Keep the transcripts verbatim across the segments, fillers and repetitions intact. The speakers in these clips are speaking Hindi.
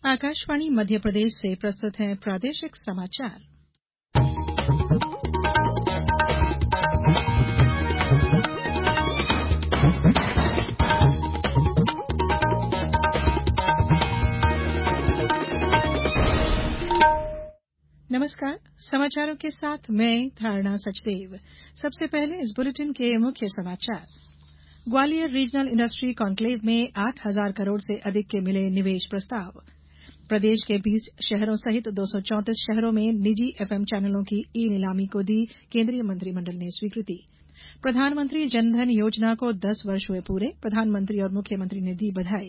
आकाशवाणी मध्य प्रदेश से प्रस्तुत है प्रादेशिक समाचार। नमस्कार, समाचारों के साथ मैं धारणा सचदेव। सबसे पहले इस बुलेटिन के मुख्य समाचार। ग्वालियर रीजनल इंडस्ट्री कॉन्क्लेव में आठ हजार करोड़ से अधिक के मिले निवेश प्रस्ताव। प्रदेश के बीस शहरों सहित दो सौ चौंतीस शहरों में निजी एफएम चैनलों की ई नीलामी को दी केंद्रीय मंत्रिमंडल ने स्वीकृति। प्रधानमंत्री जनधन योजना को दस वर्ष हुए पूरे, प्रधानमंत्री और मुख्यमंत्री ने दी बधाई।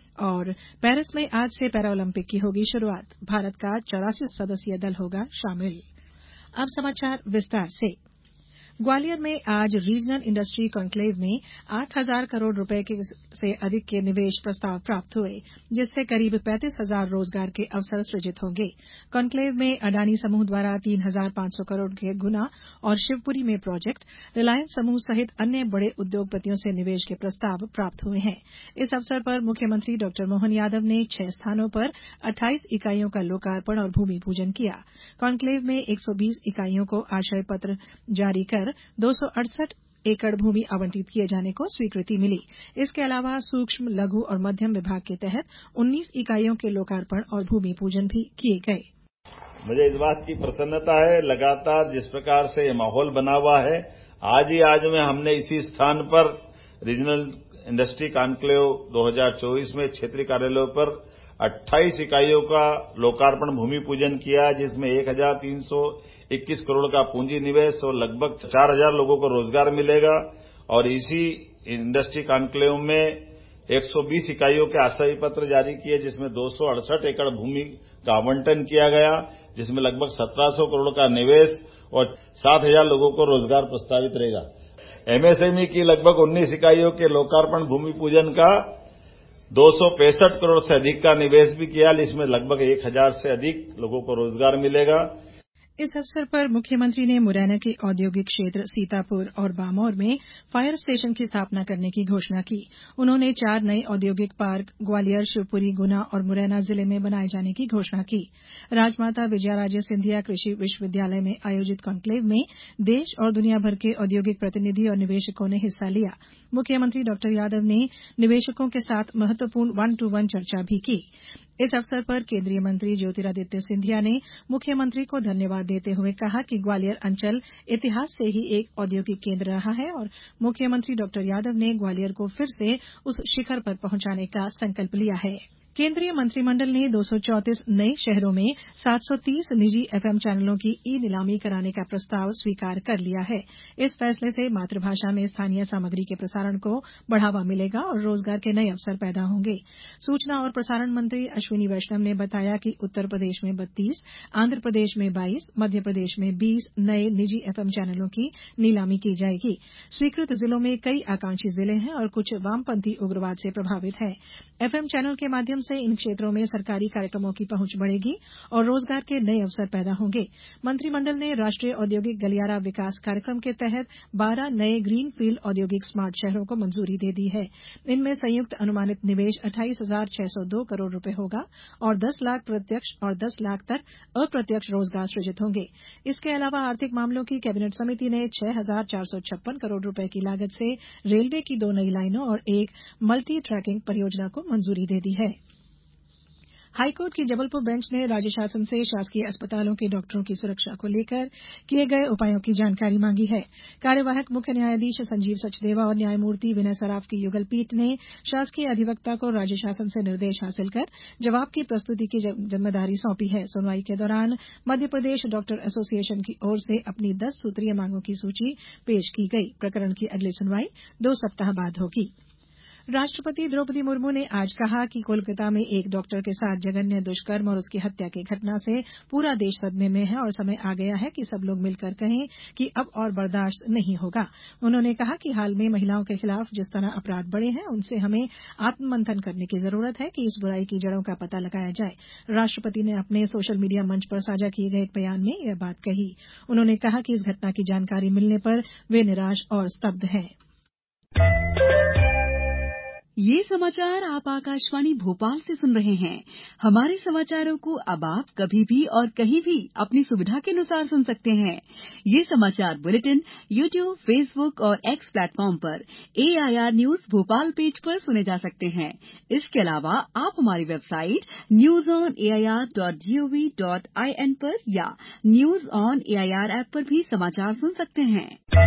और पेरिस में आज से पैरालंपिक की होगी शुरुआत, भारत का चौरासी सदस्यीय दल होगा शामिल। अब समाचार विस्तार से। ग्वालियर में आज रीजनल इंडस्ट्री कॉन्क्लेव में आठ हजार करोड़ रुपए के से अधिक के निवेश प्रस्ताव प्राप्त हुए, जिससे करीब पैंतीस हजार रोजगार के अवसर सृजित होंगे। कॉन्क्लेव में अडानी समूह द्वारा तीन हजार पांच सौ करोड़ के गुना और शिवपुरी में प्रोजेक्ट, रिलायंस समूह सहित अन्य बड़े उद्योगपतियों से निवेश के प्रस्ताव प्राप्त हुए हैं। इस अवसर पर मुख्यमंत्री डॉक्टर मोहन यादव ने छह स्थानों पर अट्ठाईस इकाइयों का लोकार्पण और भूमि पूजन किया। कॉन्क्लेव में एक सौ बीस इकाइयों को आशय पत्र जारी कर दो सौ अड़सठ एकड़ भूमि आवंटित किए जाने को स्वीकृति मिली। इसके अलावा सूक्ष्म, लघु और मध्यम विभाग के तहत उन्नीस इकाइयों के लोकार्पण और भूमि पूजन भी किए गए। मुझे इस बात की प्रसन्नता है, लगातार जिस प्रकार से ये माहौल बना हुआ है, आज ही आज में हमने इसी स्थान पर रीजनल इंडस्ट्री कॉन्क्लेव दो हजार चौबीस में क्षेत्रीय कार्यालयों पर अट्ठाईस इकाइयों का लोकार्पण भूमि पूजन किया, जिसमें एक हजार तीन सौ इक्कीस करोड़ का पूंजी निवेश और लगभग चार हजार लोगों को रोजगार मिलेगा। और इसी इंडस्ट्री कॉन्क्लेव में एक सौ बीस इकाइयों के आशय पत्र जारी किए, जिसमें दो सौ अड़सठ एकड़ भूमि का आवंटन किया गया, जिसमें लगभग सत्रह सौ करोड़ का निवेश और सात हजार लोगों को रोजगार प्रस्तावित रहेगा। एमएसएमई की लगभग उन्नीस इकाइयों के लोकार्पण भूमि पूजन का दो सौ पैंसठ करोड़ से अधिक का निवेश भी किया, जिसमें लगभग एक हजार से अधिक लोगों को रोजगार मिलेगा। इस अवसर पर मुख्यमंत्री ने मुरैना के औद्योगिक क्षेत्र सीतापुर और बामौर में फायर स्टेशन की स्थापना करने की घोषणा की। उन्होंने चार नए औद्योगिक पार्क ग्वालियर, शिवपुरी, गुना और मुरैना जिले में बनाए जाने की घोषणा की। राजमाता विजयाराजे सिंधिया कृषि विश्वविद्यालय में आयोजित कॉन्क्लेव में देश और दुनिया भर के औद्योगिक प्रतिनिधि और निवेशकों ने हिस्सा लिया। मुख्यमंत्री डॉक्टर यादव ने निवेशकों के साथ महत्वपूर्ण वन टू वन चर्चा भी की। इस अवसर पर केंद्रीय मंत्री ज्योतिरादित्य सिंधिया ने मुख्यमंत्री को धन्यवाद देते हुए कहा कि ग्वालियर अंचल इतिहास से ही एक औद्योगिक केंद्र रहा है और मुख्यमंत्री डॉक्टर यादव ने ग्वालियर को फिर से उस शिखर पर पहुंचाने का संकल्प लिया है। केंद्रीय मंत्रिमंडल ने दो सौ चौंतीस नए शहरों में सात सौ तीस निजी एफएम चैनलों की ई नीलामी कराने का प्रस्ताव स्वीकार कर लिया है। इस फैसले से मातृभाषा में स्थानीय सामग्री के प्रसारण को बढ़ावा मिलेगा और रोजगार के नए अवसर पैदा होंगे। सूचना और प्रसारण मंत्री अश्विनी वैष्णव ने बताया कि उत्तर प्रदेश में बत्तीस, आंध्र प्रदेश में बाईस, मध्य प्रदेश में बीस नए निजी एफएम चैनलों की नीलामी की जाएगी। स्वीकृत जिलों में कई आकांक्षी जिले हैं और कुछ वामपंथी उग्रवाद से प्रभावित है। एफएम चैनल के माध्यम से इन क्षेत्रों में सरकारी कार्यक्रमों की पहुंच बढ़ेगी और रोजगार के नए अवसर पैदा होंगे। मंत्रिमंडल ने राष्ट्रीय औद्योगिक गलियारा विकास कार्यक्रम के तहत बारह नए ग्रीन फील्ड औद्योगिक स्मार्ट शहरों को मंजूरी दे दी है। इनमें संयुक्त अनुमानित निवेश अट्ठाईस हजार छह सौ दो करोड़ रुपए होगा और दस लाख प्रत्यक्ष और दस लाख तक अप्रत्यक्ष रोजगार सृजित होंगे। इसके अलावा आर्थिक मामलों की कैबिनेट समिति ने छह हजार चार सौ छप्पन करोड़ रुपए की लागत से रेलवे की दो नई लाइनों और एक मल्टी ट्रैकिंग परियोजना को मंजूरी दे दी है। हाईकोर्ट की जबलपुर बेंच ने राज्य शासन से शासकीय अस्पतालों के डॉक्टरों की सुरक्षा को लेकर किए गए उपायों की जानकारी मांगी है। कार्यवाहक मुख्य न्यायाधीश संजीव सचदेवा और न्यायमूर्ति विनय सराफ की युगल पीठ ने शासकीय अधिवक्ता को राज्य शासन से निर्देश हासिल कर जवाब की प्रस्तुति की जिम्मेदारी सौंपी है। सुनवाई के दौरान मध्यप्रदेश डॉक्टर एसोसिएशन की ओर से अपनी दस सूत्रीय मांगों की सूची पेश की गई। प्रकरण की अगली सुनवाई दो सप्ताह बाद होगी। राष्ट्रपति द्रौपदी मुर्मू ने आज कहा कि कोलकाता में एक डॉक्टर के साथ जघन्य दुष्कर्म और उसकी हत्या की घटना से पूरा देश सदमे में है और समय आ गया है कि सब लोग मिलकर कहें कि अब और बर्दाश्त नहीं होगा। उन्होंने कहा कि हाल में महिलाओं के खिलाफ जिस तरह अपराध बढ़े हैं, उनसे हमें आत्ममंथन करने की जरूरत है कि इस बुराई की जड़ों का पता लगाया जाए। राष्ट्रपति ने अपने सोशल मीडिया मंच पर साझा किए गए एक बयान में यह बात कही। उन्होंने कहा कि इस घटना की जानकारी मिलने पर वे निराश और स्तब्ध हैं। ये समाचार आप आकाशवाणी भोपाल से सुन रहे हैं। हमारे समाचारों को अब आप कभी भी और कहीं भी अपनी सुविधा के अनुसार सुन सकते हैं। ये समाचार बुलेटिन यूट्यूब, फेसबुक और एक्स प्लेटफॉर्म पर A I R news Bhopal page पर सुने जा सकते हैं। इसके अलावा आप हमारी website news on A I R dot G O V dot I N पर या news on A I R app पर भी समाचार सुन सकते हैं।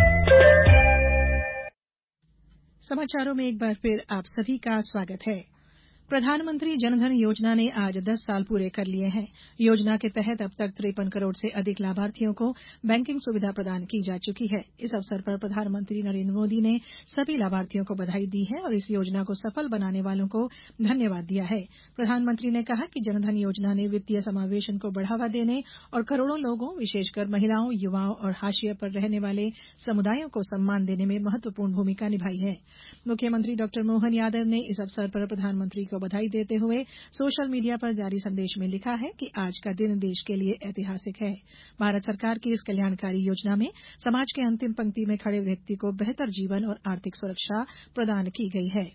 समाचारों में एक बार फिर आप सभी का स्वागत है। प्रधानमंत्री जनधन योजना ने आज दस साल पूरे कर लिए हैं। योजना के तहत अब तक तिरपन करोड़ से अधिक लाभार्थियों को बैंकिंग सुविधा प्रदान की जा चुकी है। इस अवसर पर प्रधानमंत्री नरेंद्र मोदी ने सभी लाभार्थियों को बधाई दी है और इस योजना को सफल बनाने वालों को धन्यवाद दिया है। प्रधानमंत्री ने कहा कि जनधन योजना ने वित्तीय समावेशन को बढ़ावा देने और करोड़ों लोगों, विशेषकर महिलाओं, युवाओं और हाशिए पर रहने वाले समुदायों को सम्मान देने में महत्वपूर्ण भूमिका निभाई है। मुख्यमंत्री डॉ मोहन यादव ने इस अवसर पर प्रधानमंत्री को बधाई देते हुए सोशल मीडिया पर जारी संदेश में लिखा है कि आज का दिन देश के लिए ऐतिहासिक है। भारत सरकार की इस कल्याणकारी योजना में समाज के अंतिम पंक्ति में खड़े व्यक्ति को बेहतर जीवन और आर्थिक सुरक्षा प्रदान की गई है।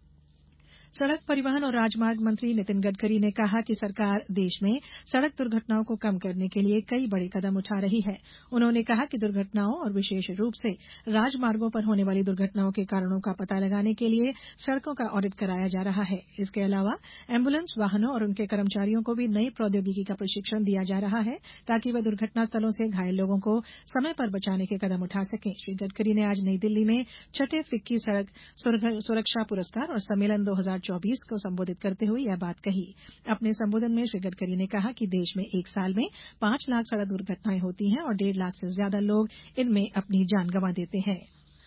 सड़क परिवहन और राजमार्ग मंत्री नितिन गडकरी ने कहा कि सरकार देश में सड़क दुर्घटनाओं को कम करने के लिए कई बड़े कदम उठा रही है। उन्होंने कहा कि दुर्घटनाओं और विशेष रूप से राजमार्गों पर होने वाली दुर्घटनाओं के कारणों का पता लगाने के लिए सड़कों का ऑडिट कराया जा रहा है। इसके अलावा एम्बुलेंस वाहनों और उनके कर्मचारियों को भी नई प्रौद्योगिकी का प्रशिक्षण दिया जा रहा है ताकि वे दुर्घटना स्थलों से घायल लोगों को समय पर बचाने के कदम उठा सकें। श्री गडकरी ने आज नई दिल्ली में छठे फिक्की सड़क सुरक्षा पुरस्कार और सम्मेलन दो हजार चौबीस को संबोधित करते हुए यह बात कही। अपने संबोधन में श्री गडकरी ने कहा कि देश में एक साल में पांच लाख सड़क दुर्घटनाएं होती हैं और डेढ़ लाख से ज्यादा लोग इनमें अपनी जान गंवा देते हैं।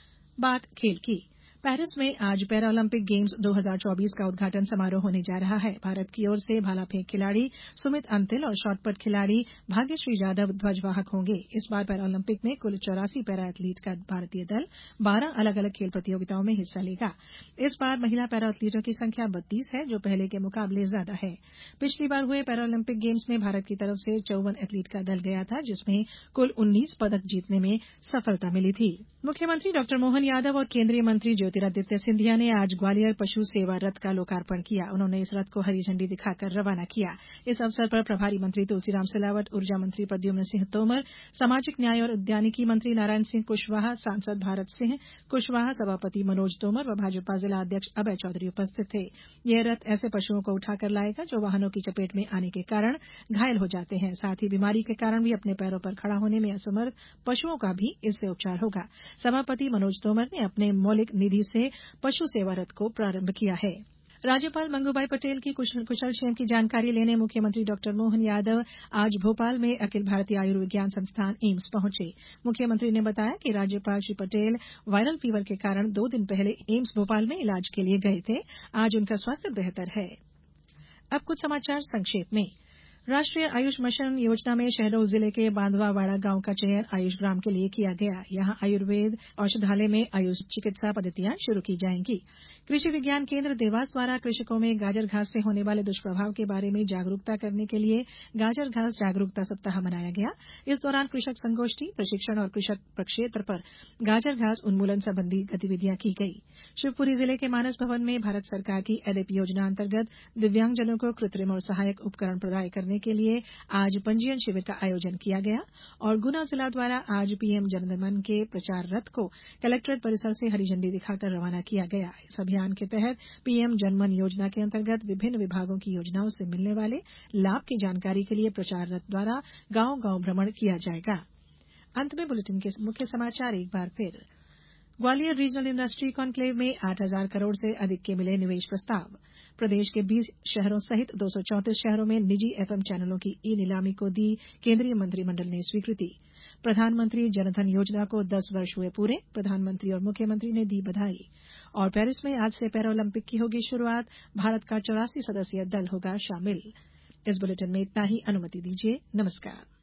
बात खेल की। पेरिस में आज पैरालंपिक गेम्स दो हजार चौबीस का उद्घाटन समारोह होने जा रहा है। भारत की ओर से भाला फेंक खिलाड़ी सुमित अंतिल और शॉटपट खिलाड़ी भाग्यश्री जाधव ध्वजवाहक होंगे। इस बार पैरालंपिक में कुल चौरासी पैरा एथलीट का भारतीय दल बारह अलग अलग खेल प्रतियोगिताओं में हिस्सा लेगा। इस बार महिला पैरा एथलीटों की संख्या बत्तीस है, जो पहले के मुकाबले ज्यादा है। पिछली बार हुए पैरालंपिक गेम्स में भारत की तरफ से चौवन एथलीट का दल गया था, जिसमें कुल उन्नीस पदक जीतने में सफलता मिली थी। मुख्यमंत्री डॉ मोहन यादव और केंद्रीय मंत्री ज्योतिरादित्य सिंधिया ने आज ग्वालियर पशु सेवा रथ का लोकार्पण किया। उन्होंने इस रथ को हरी झंडी दिखाकर रवाना किया। इस अवसर पर प्रभारी मंत्री तुलसीराम सिलावट, ऊर्जा मंत्री प्रद्युम्न सिंह तोमर, सामाजिक न्याय और उद्यानिकी मंत्री नारायण सिंह कुशवाहा, सांसद भारत सिंह कुशवाहा, सभापति मनोज तोमर व भाजपा जिला अध्यक्ष अभय चौधरी उपस्थित थे। यह रथ ऐसे पशुओं को उठाकर लाएगा जो वाहनों की चपेट में आने के कारण घायल हो जाते हैं। साथ ही बीमारी के कारण भी अपने पैरों पर खड़ा होने में असमर्थ पशुओं का भी इससे उपचार होगा। सभापति मनोज तोमर ने अपने मौलिक निधि से पशु सेवा रथ को प्रारंभ किया है। राज्यपाल मंगूबाई पटेल की कुशलक्षेम की जानकारी लेने मुख्यमंत्री डॉ मोहन यादव आज भोपाल में अखिल भारतीय आयुर्विज्ञान संस्थान एम्स पहुंचे। मुख्यमंत्री ने बताया कि राज्यपाल श्री पटेल वायरल फीवर के कारण दो दिन पहले एम्स भोपाल में इलाज के लिए गए थे। आज उनका स्वास्थ्य बेहतर है। अब कुछ समाचार संक्षेप में। राष्ट्रीय आयुष मिशन योजना में शहडोल जिले के बांधवावाड़ा गांव का चयन आयुष ग्राम के लिए किया गया। यहां आयुर्वेद औषधालय में आयुष चिकित्सा पद्धतियां शुरू की जाएंगी। कृषि विज्ञान केंद्र देवास द्वारा कृषकों में गाजर घास से होने वाले दुष्प्रभाव के बारे में जागरूकता करने के लिए गाजर घास जागरूकता सप्ताह मनाया गया। इस दौरान कृषक संगोष्ठी, प्रशिक्षण और कृषक प्रक्षेत्र पर गाजर घास उन्मूलन संबंधी गतिविधियां की गई। शिवपुरी जिले के मानस भवन में भारत सरकार की एडिप योजना अंतर्गत दिव्यांगजनों को कृत्रिम और सहायक उपकरण प्रदान करने के लिए आज पंजीयन शिविर का आयोजन किया गया। और गुना जिला द्वारा आज पीएम जनमन के प्रचार रथ को कलेक्ट्रेट परिसर से हरी झंडी दिखाकर रवाना किया गया। इस अभियान के तहत पीएम जनमन योजना के अंतर्गत विभिन्न विभागों की योजनाओं से मिलने वाले लाभ की जानकारी के लिए प्रचार रथ द्वारा गांव गांव भ्रमण किया जाएगा। अंत में बुलेटिन के मुख्य समाचार एक बार फिर। ग्वालियर रीजनल इंडस्ट्री कॉन्क्लेव में आठ हजार करोड़ से अधिक के मिले निवेश प्रस्ताव। प्रदेश के बीस शहरों सहित दो सौ चौंतीस शहरों में निजी एफएम चैनलों की ई नीलामी को दी केंद्रीय मंत्रिमंडल ने स्वीकृति। प्रधानमंत्री जनधन योजना को दस वर्ष हुए पूरे, प्रधानमंत्री और मुख्यमंत्री ने दी बधाई। और पेरिस में आज से पैरालंपिक की होगी शुरुआत, भारत का चौरासी सदस्यीय दल होगा शामिल। इस बुलेटिन में इतना ही। अनुमति दीजिए। नमस्कार।